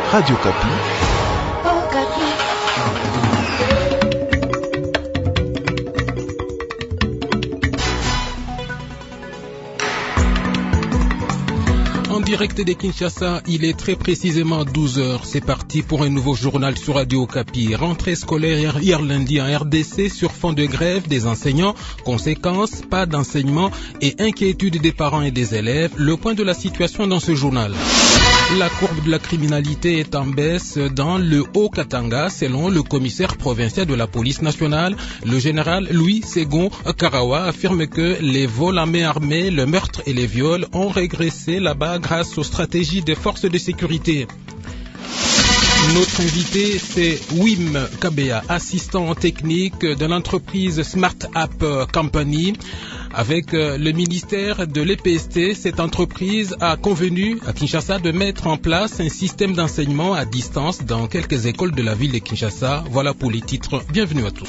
Radio Kapi. En direct de Kinshasa, il est très précisément 12h. C'est parti pour un nouveau journal sur Radio Okapi. Rentrée scolaire hier lundi en RDC sur fond de grève des enseignants. Conséquences, pas d'enseignement et inquiétude des parents et des élèves. Le point de la situation dans ce journal. La courbe de la criminalité est en baisse dans le Haut-Katanga, selon le commissaire provincial de la police nationale. Le général Louis Ségon Karawa affirme que les vols à main armée, le meurtre et les viols ont régressé là-bas grâce aux stratégies des forces de sécurité. Notre invité, c'est Wim Kabea, assistant technique de l'entreprise Smart App Company. Avec le ministère de l'EPST, cette entreprise a convenu à Kinshasa de mettre en place un système d'enseignement à distance dans quelques écoles de la ville de Kinshasa. Voilà pour les titres. Bienvenue à tous.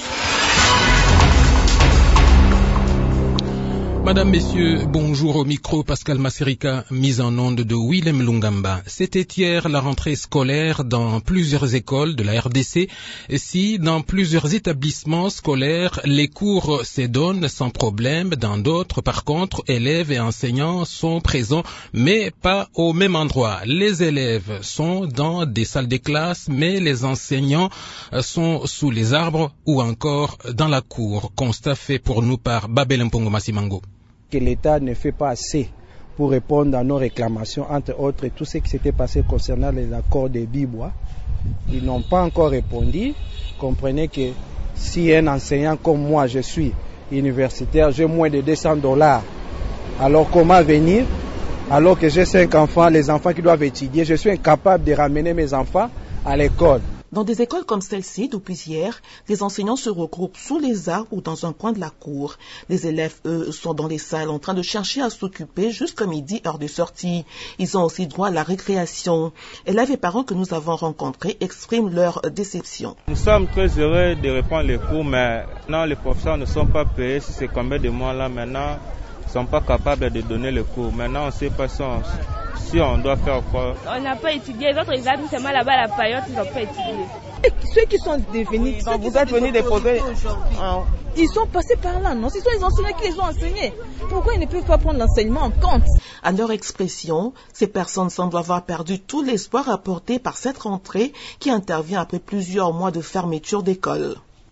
Madame, Messieurs, bonjour au micro, Pascal Masserika, mise en onde de Willem Lungamba. C'était hier la rentrée scolaire dans plusieurs écoles de la RDC. Si dans plusieurs établissements scolaires, les cours se donnent sans problème, dans d'autres, par contre, élèves et enseignants sont présents, mais pas au même endroit. Les élèves sont dans des salles de classe, mais les enseignants sont sous les arbres ou encore dans la cour. Constat fait pour nous par Babel Mpongo Masimango. Que l'État ne fait pas assez pour répondre à nos réclamations, entre autres tout ce qui s'était passé concernant les accords de Bibois. Ils n'ont pas encore répondu. Comprenez que si un enseignant comme moi, je suis universitaire, j'ai moins de $200, alors comment venir? Alors que j'ai 5 enfants, les enfants qui doivent étudier, je suis incapable de ramener mes enfants à l'école. Dans des écoles comme celle-ci, depuis hier, les enseignants se regroupent sous les arbres ou dans un coin de la cour. Les élèves, eux, sont dans les salles en train de chercher à s'occuper jusqu'à midi, heure de sortie. Ils ont aussi droit à la récréation. Élèves et parents que nous avons rencontrés expriment leur déception. Nous sommes très heureux de reprendre les cours, mais non, les professeurs ne sont pas payés. Si c'est combien de mois là maintenant, ils ne sont pas capables de donner les cours. Maintenant, on ne sait pas si on doit faire quoi. On n'a pas étudié, les autres examens, seulement là-bas la paillote, ils n'ont pas étudié. Et ceux qui sont devenus, quand vous êtes venus déposer, ils sont passés par là, non? Ce sont les enseignants qui les ont enseignés. Pourquoi ils ne peuvent pas prendre l'enseignement en compte? À leur expression, ces personnes semblent avoir perdu tout l'espoir apporté par cette rentrée qui intervient après plusieurs mois de fermeture d'école.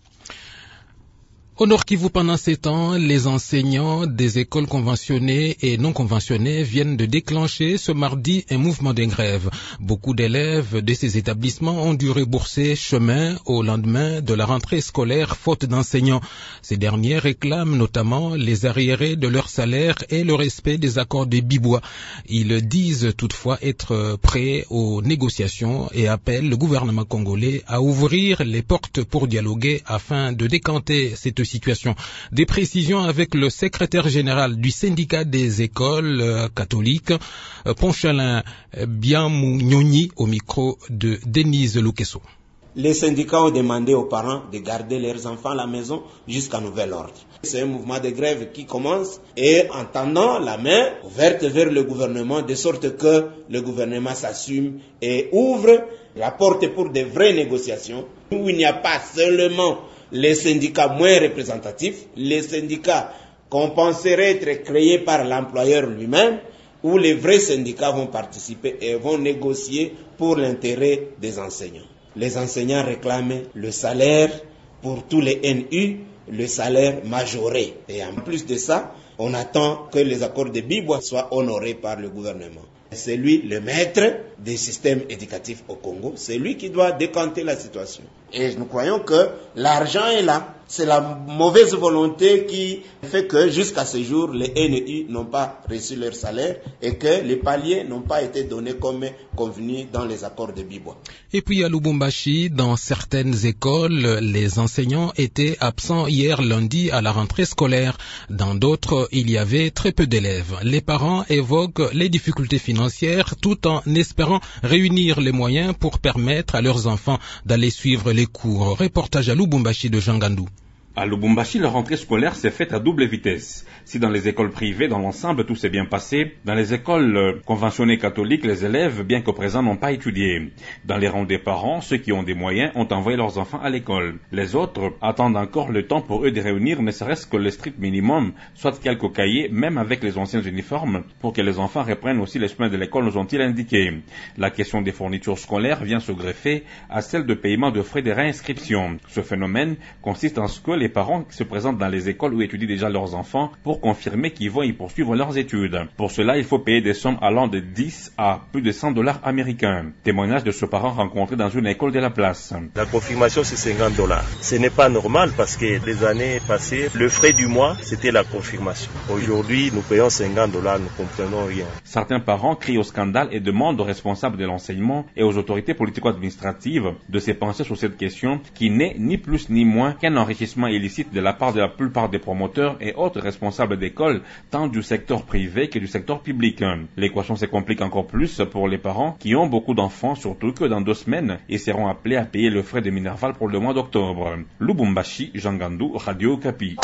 Au Nord Kivu, pendant ces temps, les enseignants des écoles conventionnées et non conventionnées viennent de déclencher ce mardi un mouvement de grève. Beaucoup d'élèves de ces établissements ont dû rebourser chemin au lendemain de la rentrée scolaire faute d'enseignants. Ces derniers réclament notamment les arriérés de leur salaire et le respect des accords de Bibois. Ils disent toutefois être prêts aux négociations et appellent le gouvernement congolais à ouvrir les portes pour dialoguer afin de décanter cette situation. Des précisions avec le secrétaire général du syndicat des écoles catholiques, Ponchalin Biamounioni, au micro de Denise Lukeso. Les syndicats ont demandé aux parents de garder leurs enfants à la maison jusqu'à nouvel ordre. C'est un mouvement de grève qui commence et en tendant la main ouverte vers le gouvernement de sorte que le gouvernement s'assume et ouvre la porte pour de vraies négociations où il n'y a pas seulement les syndicats moins représentatifs, les syndicats qu'on penserait être créés par l'employeur lui-même, où les vrais syndicats vont participer et vont négocier pour l'intérêt des enseignants. Les enseignants réclament le salaire pour tous les NU, le salaire majoré. Et en plus de ça, on attend que les accords de Bibois soient honorés par le gouvernement. C'est lui le maître des systèmes éducatifs au Congo, c'est lui qui doit décanter la situation. Et nous croyons que l'argent est là. C'est la mauvaise volonté qui fait que jusqu'à ce jour, les NEU n'ont pas reçu leur salaire et que les paliers n'ont pas été donnés comme convenu dans les accords de Bibois. Et puis à Lubumbashi, dans certaines écoles, les enseignants étaient absents hier lundi à la rentrée scolaire. Dans d'autres, il y avait très peu d'élèves. Les parents évoquent les difficultés financières tout en espérant réunir les moyens pour permettre à leurs enfants d'aller suivre les cours. Reportage à Lubumbashi de Jean Gandou. À Lubumbashi, la rentrée scolaire s'est faite à double vitesse. Si dans les écoles privées, dans l'ensemble, tout s'est bien passé, dans les écoles conventionnées catholiques, les élèves, bien qu'au présent, n'ont pas étudié. Dans les rangs des parents, ceux qui ont des moyens ont envoyé leurs enfants à l'école. Les autres attendent encore le temps pour eux de réunir ne serait-ce que le strict minimum, soit quelques cahiers, même avec les anciens uniformes, pour que les enfants reprennent aussi les chemins de l'école, nous ont-ils indiqué. La question des fournitures scolaires vient se greffer à celle de paiement de frais de réinscription. Ce phénomène consiste en ce que les parents se présentent dans les écoles où étudient déjà leurs enfants pour confirmer qu'ils vont y poursuivre leurs études. Pour cela, il faut payer des sommes allant de 10 à plus de 100 $ américains. Témoignage de ce parent rencontré dans une école de la place. La confirmation, c'est 50 $. Ce n'est pas normal parce que les années passées, le frais du mois, c'était la confirmation. Aujourd'hui, nous payons 50 $, nous ne comprenons rien. Certains parents crient au scandale et demandent aux responsables de l'enseignement et aux autorités politico-administratives de se pencher sur cette question qui n'est ni plus ni moins qu'un enrichissement illicite de la part de la plupart des promoteurs et autres responsables d'écoles, tant du secteur privé que du secteur public. L'équation se complique encore plus pour les parents qui ont beaucoup d'enfants, surtout que dans 2 semaines, ils seront appelés à payer le frais de Minerval pour le mois d'octobre. Lubumbashi, Jean Gandou, Radio Okapi.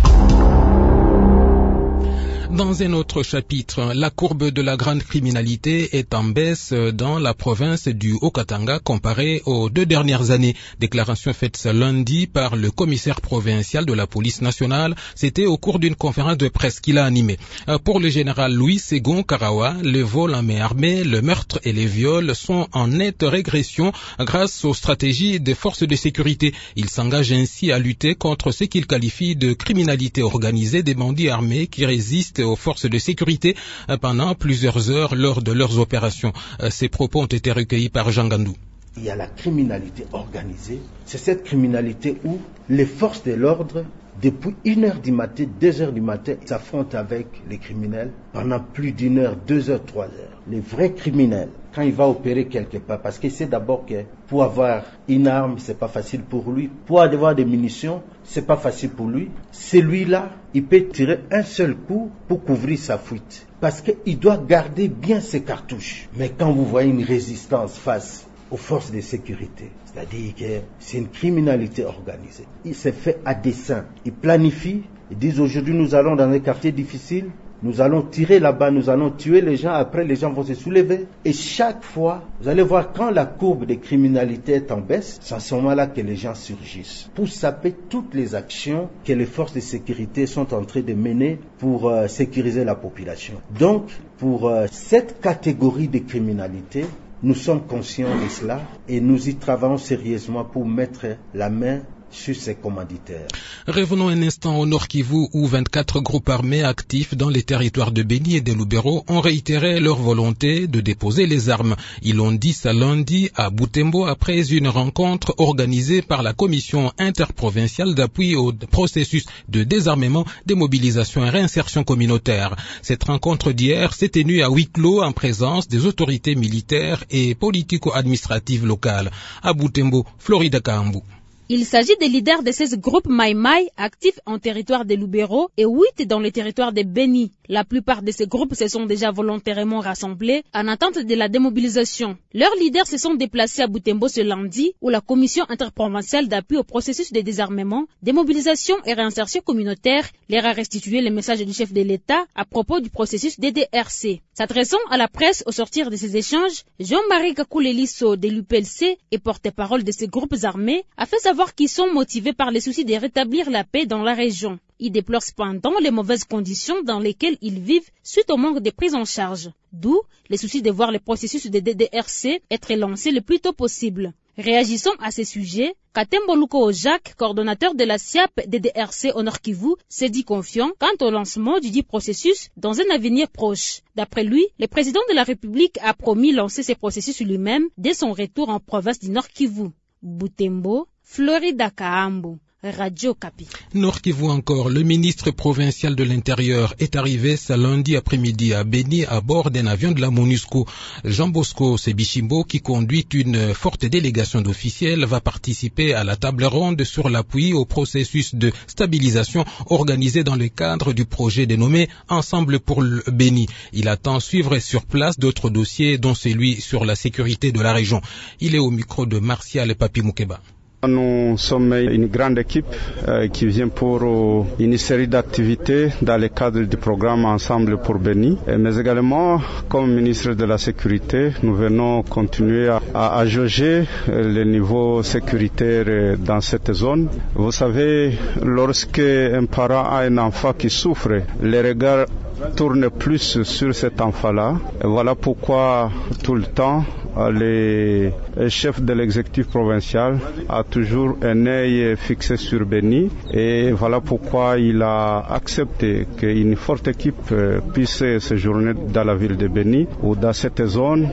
Dans un autre chapitre, la courbe de la grande criminalité est en baisse dans la province du Haut-Katanga comparée aux 2 dernières années. Déclaration faite ce lundi par le commissaire provincial de la police nationale. C'était au cours d'une conférence de presse qu'il a animée. Pour le général Louis Ségon Karawa, le vol en main armée, le meurtre et les viols sont en nette régression grâce aux stratégies des forces de sécurité. Il s'engage ainsi à lutter contre ce qu'il qualifie de criminalité organisée des bandits armés qui résistent aux forces de sécurité pendant plusieurs heures lors de leurs opérations. Ces propos ont été recueillis par Jean Gandou. Il y a la criminalité organisée. C'est cette criminalité où les forces de l'ordre, depuis 1h du matin, 2h du matin, s'affrontent avec les criminels pendant plus d'1 heure, 2 heures, 3 heures. Les vrais criminels, quand il va opérer quelque part, parce qu'il sait d'abord que pour avoir une arme, c'est pas facile pour lui. Pour avoir des munitions, c'est pas facile pour lui. Celui-là, il peut tirer un seul coup pour couvrir sa fuite. Parce qu'il doit garder bien ses cartouches. Mais quand vous voyez une résistance face aux forces de sécurité, c'est-à-dire que c'est une criminalité organisée. Il s'est fait à dessein. Ils planifient, ils disent aujourd'hui nous allons dans un quartier difficile, nous allons tirer là-bas, nous allons tuer les gens, après les gens vont se soulever. Et chaque fois, vous allez voir quand la courbe de criminalité est en baisse, c'est à ce moment-là que les gens surgissent. Pour saper toutes les actions que les forces de sécurité sont en train de mener pour sécuriser la population. Donc, pour cette catégorie de criminalité, nous sommes conscients de cela et nous y travaillons sérieusement pour mettre la main sur ces commanditaires. Revenons un instant au Nord Kivu où 24 groupes armés actifs dans les territoires de Beni et de Lubero ont réitéré leur volonté de déposer les armes. Ils l'ont dit ce lundi à Butembo après une rencontre organisée par la commission interprovinciale d'appui au processus de désarmement, démobilisation et réinsertion communautaire. Cette rencontre d'hier s'est tenue à huis clos en présence des autorités militaires et politico-administratives locales. À Butembo, Florida Kaambou. Il s'agit des leaders de 16 groupes Maïmaï actifs en territoire de Lubero et 8 dans le territoire de Beni. La plupart de ces groupes se sont déjà volontairement rassemblés en attente de la démobilisation. Leurs leaders se sont déplacés à Butembo ce lundi où la commission interprovinciale d'appui au processus de désarmement, démobilisation et réinsertion communautaire leur a restitué le message du chef de l'État à propos du processus DDRC. S'adressant à la presse au sortir de ces échanges, Jean-Marie Kakoulelisso de l'UPLC et porte-parole de ces groupes armés a fait savoir qu'ils sont motivés par le souci de rétablir la paix dans la région. Ils déplorent cependant les mauvaises conditions dans lesquelles ils vivent suite au manque de prise en charge. D'où le souci de voir le processus de DDRC être lancé le plus tôt possible. Réagissant à ces sujets, Katembo Luko Jacques, coordonnateur de la SIAP DDRC au Nord Kivu, s'est dit confiant quant au lancement du dit processus dans un avenir proche. D'après lui, le président de la République a promis lancer ce processus lui-même dès son retour en province du Nord Kivu. Butembo, Florida Kaambou, Radio Okapi. Nord Kivu encore, le ministre provincial de l'Intérieur est arrivé ce lundi après-midi à Beni à bord d'un avion de la MONUSCO. Jean Bosco Sebishimbo, qui conduit une forte délégation d'officiels, va participer à la table ronde sur l'appui au processus de stabilisation organisé dans le cadre du projet dénommé Ensemble pour le Beni. Il attend suivre sur place d'autres dossiers, dont celui sur la sécurité de la région. Il est au micro de Martial Papi Moukeba. Nous sommes une grande équipe qui vient pour une série d'activités dans le cadre du programme Ensemble pour Beni. Mais également, comme ministre de la Sécurité, nous venons continuer à jauger le niveau sécuritaire dans cette zone. Vous savez, lorsque un parent a un enfant qui souffre, les regards tournent plus sur cet enfant-là. Voilà pourquoi tout le temps, le chef de l'exécutif provincial a toujours un œil fixé sur Beni et voilà pourquoi il a accepté qu'une forte équipe puisse séjourner dans la ville de Beni ou dans cette zone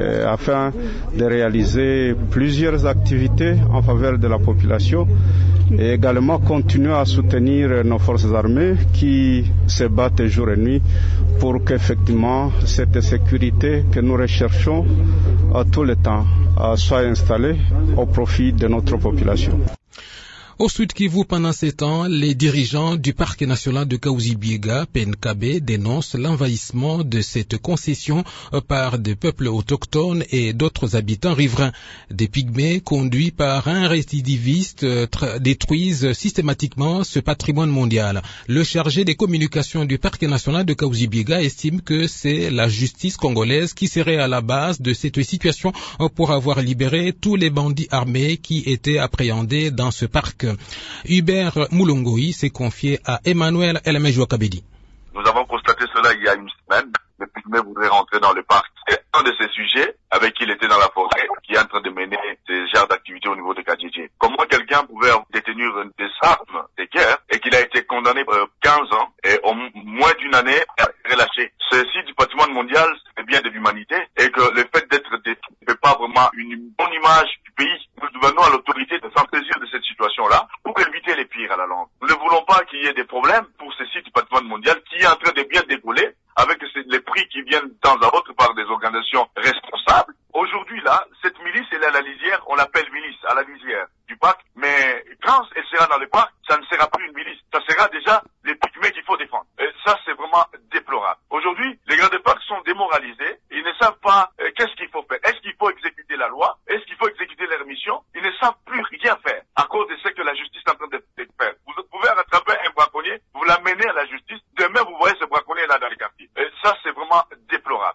afin de réaliser plusieurs activités en faveur de la population et également continuer à soutenir nos forces armées qui se battent jour et nuit pour qu'effectivement cette sécurité que nous recherchons tout le temps soit installée au profit de notre population. Au Sud Kivu, pendant ces temps, les dirigeants du parc national de Kahuzi-Biega, PNKB, dénoncent l'envahissement de cette concession par des peuples autochtones et d'autres habitants riverains. Des pygmées conduits par un récidiviste détruisent systématiquement ce patrimoine mondial. Le chargé des communications du parc national de Kahuzi-Biega estime que c'est la justice congolaise qui serait à la base de cette situation pour avoir libéré tous les bandits armés qui étaient appréhendés dans ce parc. Hubert Moulongoi s'est confié à Emmanuel Elamejouakabedi. Nous avons constaté cela il y a une semaine. Le pygmée voudrait rentrer dans le parc. C'est un de ces sujets avec qui il était dans la forêt qui est en train de mener ces genres d'activités au niveau de Kadjidji. Comment quelqu'un pouvait détenir des armes de guerre et qu'il a été condamné 15 ans et en moins d'une année relâché. Ceci du patrimoine mondial, c'est bien de l'humanité et que le fait d'être détruit ne fait pas vraiment une bonne image du pays. Nous venons à l'autorité de s'en saisir de cette situation-là pour éviter les pires à la longue. Nous ne voulons pas qu'il y ait des problèmes pour ce site du patrimoine mondial qui est en train de bien décoller avec les prix qui viennent de temps à autre par des organisations responsables. Aujourd'hui, là, cette milice, elle est à la lisière, on l'appelle milice, à la lisière du parc, mais quand elle sera dans le parc, ça ne sera plus une milice, ça sera déjà les pygmées qu'il faut défendre. Et ça, c'est vraiment déplorable. Aujourd'hui, les gardes de parc sont démoralisés, ils ne savent pas qu'est-ce qu'il faut faire. Est-ce qu'il faut exécuter la loi? Est-ce qu'il faut exécuter leur mission? Ils ne savent plus rien faire à cause de ce que la justice est en train de faire. Vous pouvez rattraper un braconnier, vous l'amenez à la justice, demain vous voyez ce braconnier là dans les quartiers. Et ça, c'est vraiment déplorable.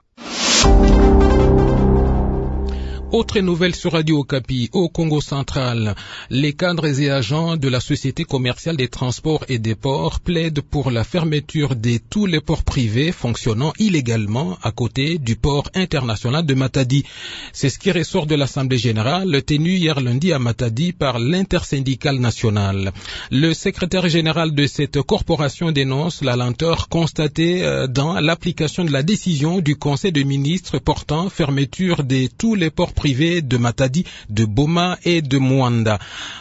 Autre nouvelle sur Radio Okapi, au Congo central, les cadres et agents de la Société commerciale des transports et des ports plaident pour la fermeture de tous les ports privés fonctionnant illégalement à côté du port international de Matadi. C'est ce qui ressort de l'Assemblée générale tenue hier lundi à Matadi par l'intersyndicale nationale. Le secrétaire général de cette corporation dénonce la lenteur constatée dans l'application de la décision du Conseil des ministres portant fermeture de tous les ports privés de Matadi, de Boma et de Mwanda.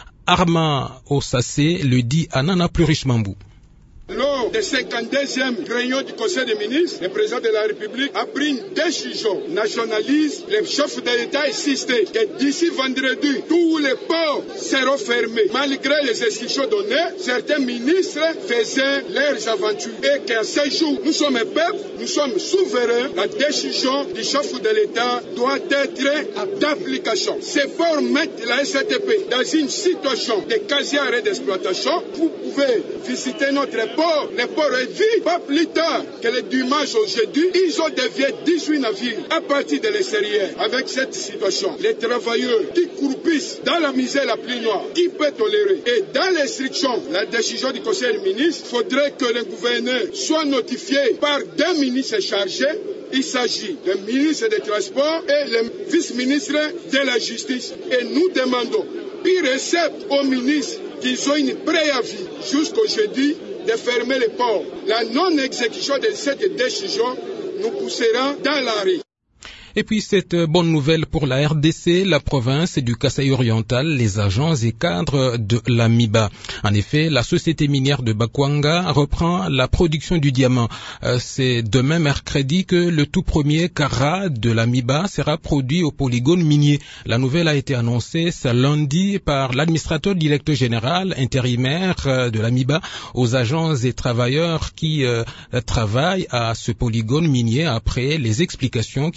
Armand Ossasé le dit à Nana Plurichmambou. Lors des 52e réunion du Conseil des ministres, le président de la République a pris une décision nationaliste. Le chef de l'État insisté que d'ici vendredi, tous les ports seront fermés. Malgré les instructions données, certains ministres faisaient leurs aventures. Et qu'à ce jour, nous sommes un peuple, nous sommes souverains. La décision du chef de l'État doit être d'application. Ces ports mettent la SATP dans une situation de quasi-arrêt d'exploitation. Vous pouvez visiter notre port, le port est vide. Pas plus tard que le dimanche au jeudi, ils ont dévié 18 navires à partir de l'extérieur. Avec cette situation, les travailleurs qui croupissent dans la misère la plus noire, qui peut tolérer? Et dans l'instruction, la décision du Conseil des ministres, il faudrait que le gouverneur soit notifié par deux ministres chargés. Il s'agit du ministre des Transports et le vice-ministre de la Justice. Et nous demandons qu'ils réceptent aux ministres qu'ils ont une préavis jusqu'au jeudi de fermer les ports. La non-exécution de cette décision nous poussera dans la rue. Et puis cette bonne nouvelle pour la RDC, la province du Kasaï oriental, les agents et cadres de la MIBA. En effet, la société minière de Bakwanga reprend la production du diamant. C'est demain mercredi que le tout premier carat de la MIBA sera produit au polygone minier. La nouvelle a été annoncée ce lundi par l'administrateur directeur général intérimaire de la MIBA aux agents et travailleurs qui travaillent à ce polygone minier après les explications qui lui ont été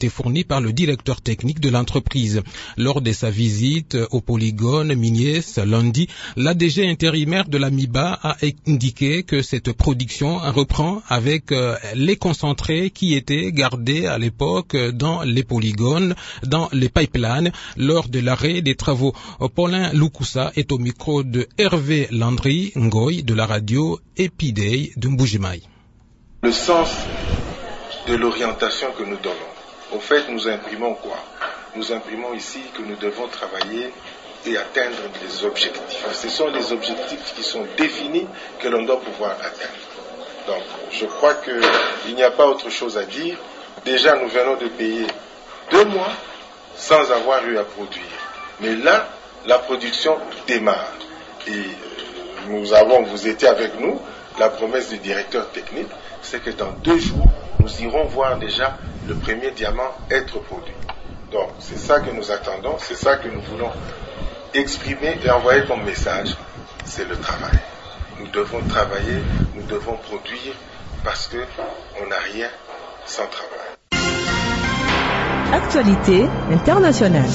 été fournis par le directeur technique de l'entreprise. Lors de sa visite au polygone minier ce lundi, l'ADG intérimaire de la MIBA a indiqué que cette production reprend avec les concentrés qui étaient gardés à l'époque dans les polygones, dans les pipelines, lors de l'arrêt des travaux. Paulin Lukusa est au micro de Hervé Landry Ngoy de la radio Epidei de Mbujimaï. Le sens de l'orientation que nous donnons. Au fait, nous imprimons quoi? Nous imprimons ici que nous devons travailler et atteindre des objectifs. Ce sont les objectifs qui sont définis que l'on doit pouvoir atteindre. Donc, je crois qu'il n'y a pas autre chose à dire. Déjà, nous venons de payer 2 mois sans avoir eu à produire. Mais là, la production démarre. Et vous étiez avec nous, la promesse du directeur technique, c'est que dans 2 jours, nous irons voir déjà le premier diamant être produit. Donc, c'est ça que nous attendons, c'est ça que nous voulons exprimer et envoyer comme message, c'est le travail. Nous devons travailler, nous devons produire, parce qu'on n'a rien sans travail. Actualité internationale.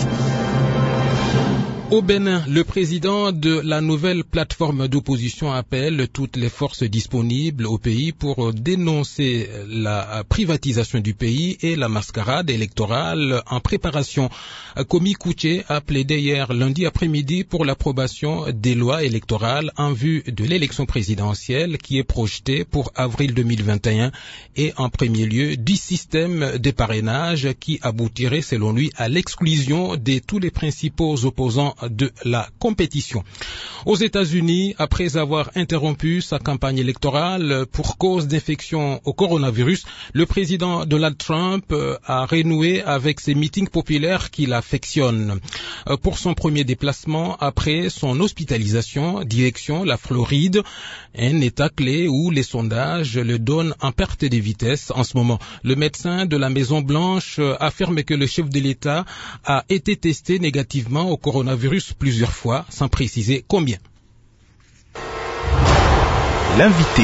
Au Bénin, le président de la nouvelle plateforme d'opposition appelle toutes les forces disponibles au pays pour dénoncer la privatisation du pays et la mascarade électorale en préparation. Komi Kouché a plaidé hier lundi après-midi pour l'approbation des lois électorales en vue de l'élection présidentielle qui est projetée pour avril 2021 et en premier lieu du système de parrainage qui aboutirait selon lui à l'exclusion de tous les principaux opposants de la compétition. Aux États-Unis, après avoir interrompu sa campagne électorale pour cause d'infection au coronavirus, le président Donald Trump a renoué avec ses meetings populaires qu'il affectionne. Pour son premier déplacement après son hospitalisation, direction la Floride, un état clé où les sondages le donnent en perte de vitesse en ce moment. Le médecin de la Maison-Blanche affirme que le chef de l'État a été testé négativement au coronavirus plusieurs fois, sans préciser combien. L'invité.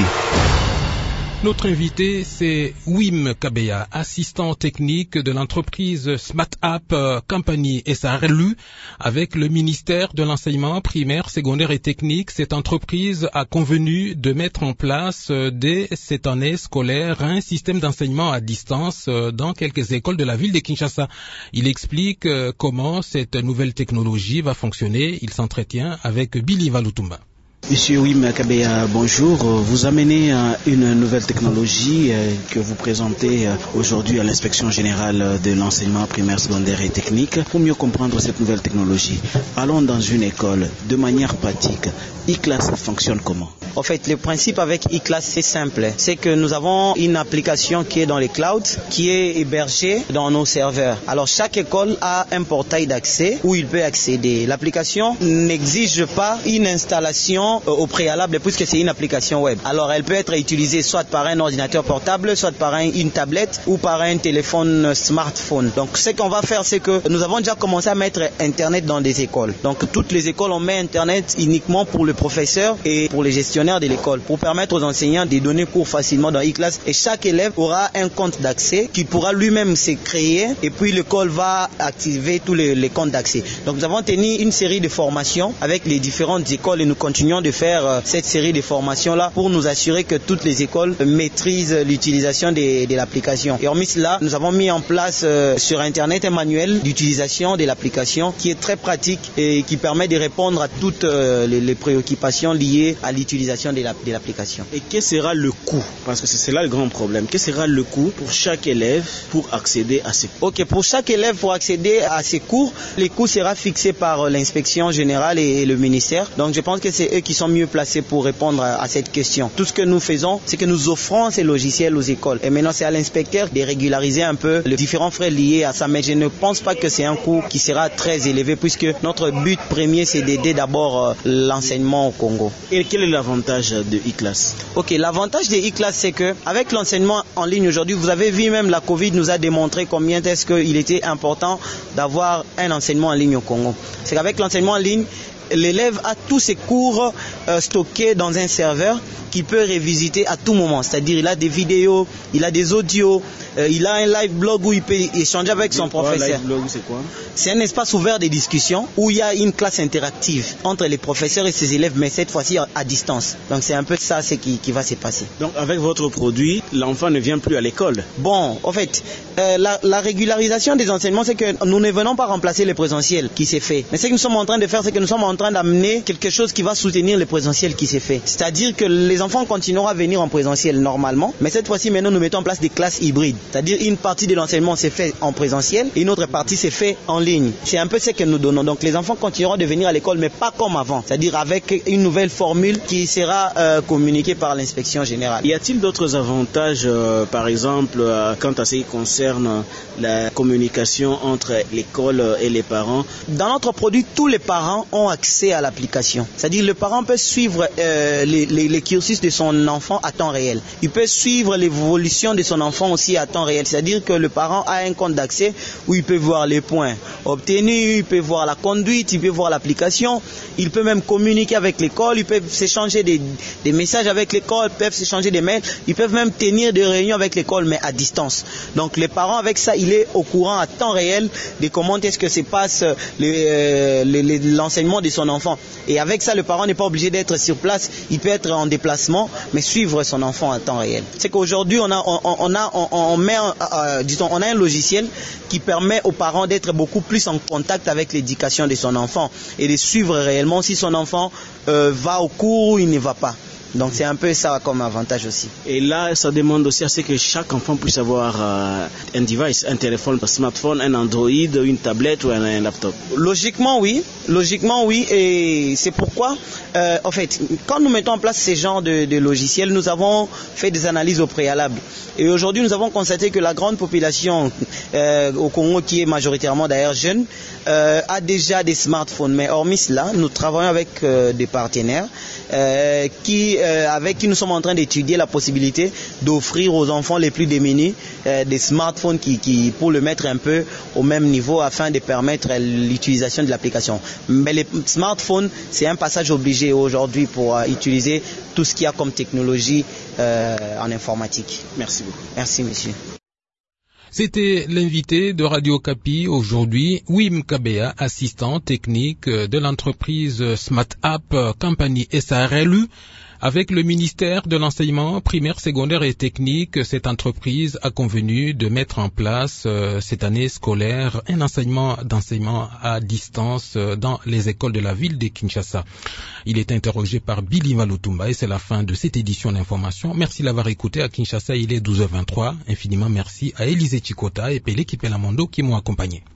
Notre invité, c'est Wim Kabeya, assistant technique de l'entreprise SmartApp Company SARL. Avec le ministère de l'enseignement primaire, secondaire et technique, cette entreprise a convenu de mettre en place dès cette année scolaire un système d'enseignement à distance dans quelques écoles de la ville de Kinshasa. Il explique comment cette nouvelle technologie va fonctionner. Il s'entretient avec Billy Valutumba. Monsieur Wim Kabeya, bonjour. Vous amenez une nouvelle technologie que vous présentez aujourd'hui à l'inspection générale de l'enseignement primaire, secondaire et technique. Pour mieux comprendre cette nouvelle technologie, allons dans une école de manière pratique. E-Class fonctionne comment? En fait, le principe avec E-Class, c'est simple. C'est que nous avons une application qui est dans les clouds, qui est hébergée dans nos serveurs. Alors, chaque école a un portail d'accès où il peut accéder. L'application n'exige pas une installation au préalable puisque c'est une application web. Alors, elle peut être utilisée soit par un ordinateur portable, soit par une tablette ou par un téléphone smartphone. Donc, ce qu'on va faire, c'est que nous avons déjà commencé à mettre Internet dans des écoles. Donc, toutes les écoles, on met Internet uniquement pour le professeur et pour les gestionnaires de l'école, pour permettre aux enseignants de donner cours facilement dans E-Class. Et chaque élève aura un compte d'accès qui pourra lui-même se créer et puis l'école va activer tous les comptes d'accès. Donc, nous avons tenu une série de formations avec les différentes écoles et nous continuons de faire cette série de formations-là pour nous assurer que toutes les écoles maîtrisent l'utilisation de l'application. Et hormis cela, nous avons mis en place sur Internet un manuel d'utilisation de l'application qui est très pratique et qui permet de répondre à toutes les préoccupations liées à l'utilisation de l'application. Et quel sera le coût? Parce que c'est là le grand problème. Quel sera le coût pour chaque élève pour accéder à ces cours? Ok, pour chaque élève pour accéder à ces cours, les coûts seront fixés par l'inspection générale et le ministère. Donc je pense que c'est eux qui sont mieux placés pour répondre à cette question. Tout ce que nous faisons, c'est que nous offrons ces logiciels aux écoles. Et maintenant, c'est à l'inspecteur de régulariser un peu les différents frais liés à ça. Mais je ne pense pas que c'est un coût qui sera très élevé puisque notre but premier, c'est d'aider d'abord l'enseignement au Congo. Et quel est l'avantage de E-Class? Ok, l'avantage de E-Class, c'est que avec l'enseignement en ligne aujourd'hui, vous avez vu même la Covid nous a démontré combien est-ce qu'il était important d'avoir un enseignement en ligne au Congo. C'est qu'avec l'enseignement en ligne, l'élève a tous ses cours stockés dans un serveur qu'il peut révisiter à tout moment. C'est-à-dire il a des vidéos, il a des audios, il a un live blog où il peut échanger avec son professeur. Live blog, c'est quoi? C'est un espace ouvert de discussion où il y a une classe interactive entre les professeurs et ses élèves, mais cette fois-ci à distance. Donc c'est un peu ça qui va se passer. Donc avec votre produit, l'enfant ne vient plus à l'école? Bon, en fait, la régularisation des enseignements, c'est que nous ne venons pas remplacer le présentiel qui s'est fait. Mais ce que nous sommes en train de faire, c'est que nous sommes en train d'amener quelque chose qui va soutenir le présentiel qui s'est fait. C'est-à-dire que les enfants continueront à venir en présentiel normalement, mais cette fois-ci, maintenant, nous mettons en place des classes hybrides. C'est-à-dire une partie de l'enseignement s'est fait en présentiel et une autre partie s'est fait en ligne. C'est un peu ce que nous donnons. Donc les enfants continueront de venir à l'école, mais pas comme avant. C'est-à-dire avec une nouvelle formule qui sera communiquée par l'inspection générale. Y a-t-il d'autres avantages, par exemple, quant à ce qui concerne la communication entre l'école et les parents? Dans notre produit, tous les parents ont accès à l'application. C'est-à-dire le parent peut suivre les cursus de son enfant à temps réel. Il peut suivre l'évolution de son enfant aussi à temps réel. C'est-à-dire que le parent a un compte d'accès où il peut voir les points obtenus, il peut voir la conduite, il peut voir l'application, il peut même communiquer avec l'école, ils peuvent s'échanger des messages avec l'école, ils peuvent s'échanger des mails, ils peuvent même tenir des réunions avec l'école, mais à distance. Donc les parents, avec ça, il est au courant à temps réel de comment est-ce que se passe l'enseignement de son enfant. Et avec ça, le parent n'est pas obligé d'être sur place, il peut être en déplacement, mais suivre son enfant à temps réel. C'est qu'aujourd'hui, on a un logiciel qui permet aux parents d'être beaucoup plus en contact avec l'éducation de son enfant et de suivre réellement si son enfant va au cours ou il ne va pas. Donc c'est un peu ça comme avantage aussi. Et là, ça demande aussi à ce que chaque enfant puisse avoir un device, un téléphone, un smartphone, un Android, une tablette ou un laptop. Logiquement oui, et c'est pourquoi, en fait, quand nous mettons en place ces genres de logiciels, nous avons fait des analyses au préalable. Et aujourd'hui, nous avons constaté que la grande population au Congo, qui est majoritairement d'ailleurs jeune, a déjà des smartphones. Mais hormis cela, nous travaillons avec des partenaires avec qui nous sommes en train d'étudier la possibilité d'offrir aux enfants les plus démunis des smartphones qui pour le mettre un peu au même niveau afin de permettre l'utilisation de l'application. Mais les smartphones, c'est un passage obligé aujourd'hui pour utiliser tout ce qu'il y a comme technologie en informatique. Merci beaucoup. Merci, monsieur. C'était l'invité de Radio Okapi aujourd'hui, Wim Kabea, assistant technique de l'entreprise Smart App Company SARLU. Avec le ministère de l'enseignement primaire, secondaire et technique, cette entreprise a convenu de mettre en place cette année scolaire un enseignement à distance dans les écoles de la ville de Kinshasa. Il est interrogé par Billy Malutumba et c'est la fin de cette édition d'information. Merci de l'avoir écouté. À Kinshasa, il est 12h23. Infiniment merci à Élisée Chikota et Pelé Kipelamondo qui m'ont accompagné.